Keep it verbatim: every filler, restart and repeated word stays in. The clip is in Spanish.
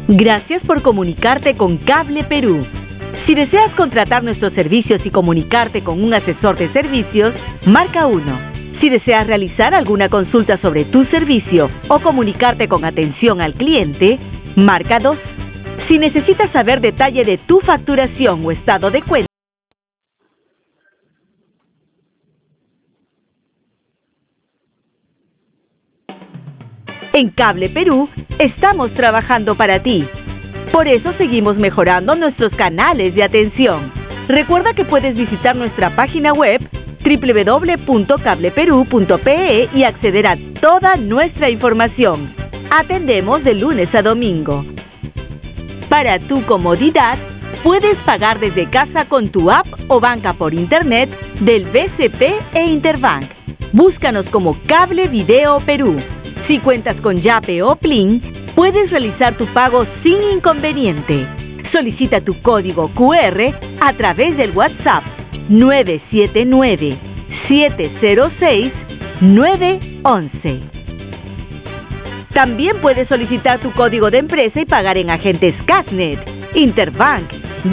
Gracias por comunicarte con Cable Perú. Si deseas contratar nuestros servicios y comunicarte con un asesor de servicios, marca uno. Si deseas realizar alguna consulta sobre tu servicio o comunicarte con atención al cliente, marca dos. Si necesitas saber detalle de tu facturación o estado de cuenta, en Cable Perú estamos trabajando para ti. Por eso seguimos mejorando nuestros canales de atención. Recuerda que puedes visitar nuestra página web doble u doble u doble u punto cable perú punto pe e y acceder a toda nuestra información. Atendemos de lunes a domingo. Para tu comodidad, puedes pagar desde casa con tu app o banca por internet del B C P e Interbank. Búscanos como Cable Video Perú. Si cuentas con Yape o Plin, puedes realizar tu pago sin inconveniente. Solicita tu código cu erre a través del WhatsApp nueve siete nueve, siete cero seis, nueve once. También puedes solicitar tu código de empresa y pagar en agentes Cashnet, Interbank,